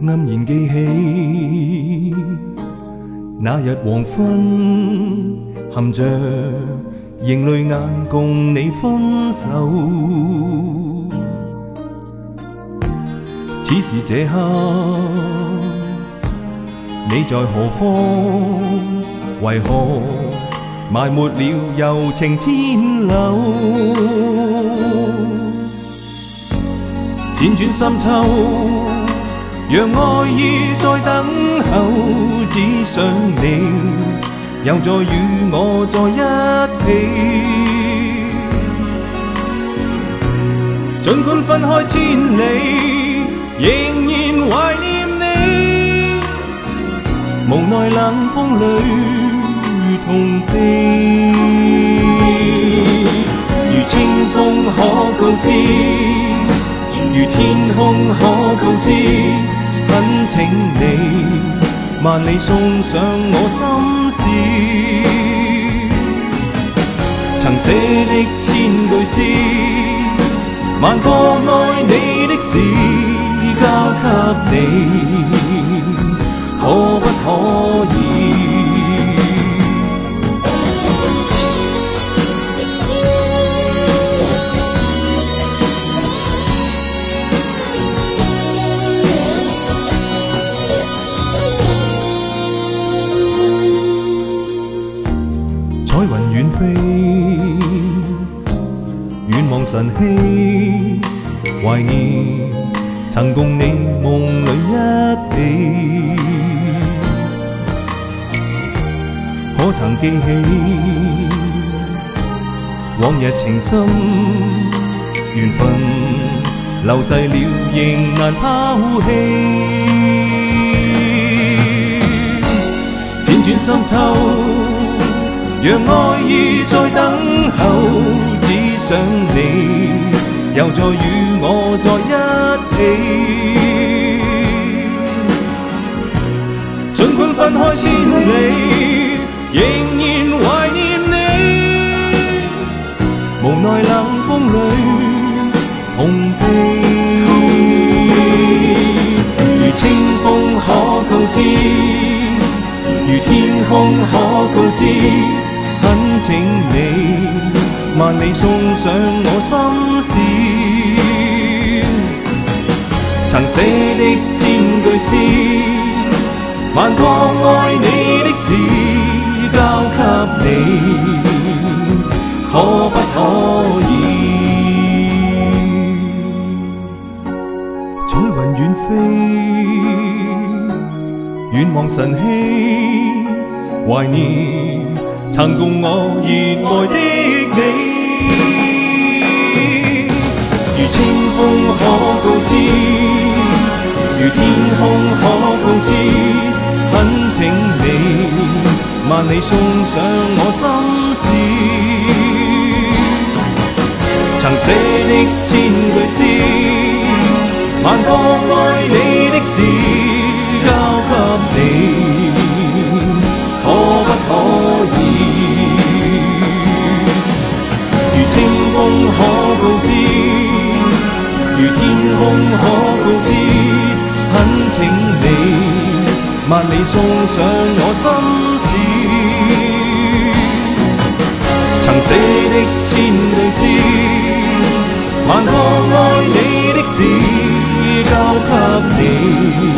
黯然記起那日黃昏，含着盈淚眼共你分手。此時這刻，你在何方？為何埋沒了柔情千縷？輾轉深秋，讓愛意在等候，只想你又再與我在一起。儘管分開千里，仍然懷念你，無奈冷風裏痛悲。如清風可告知，如天空可告知，懇請你萬里送上我心事。曾寫的千句詩，萬個愛你的字交給你，可不可以？彩雲遠飛，遠望晨曦，懷念曾共你夢裏一起。可曾記起往日情深，緣分流逝了仍難拋棄。輾轉深秋，讓愛意在等候，只想你又再與我在一起。儘管分開千里，仍然懷念你，無奈冷風裏痛悲。如清風可告知，如天空可告知，懇請你萬里送上我心事。曾寫的千句詩，萬個愛你的字交給你，可不可以？彩雲遠飛，遠望晨曦，懷念曾共我熱愛的你。如清風可告知，如天空可告知，懇請你萬里送上我心事。曾寫的千句詩，萬個愛你的字交給你，可不可以？如清風可告知，如天空可告知，懇請你萬里送上我心事。曾寫的千句詩，萬個愛你的字交給你，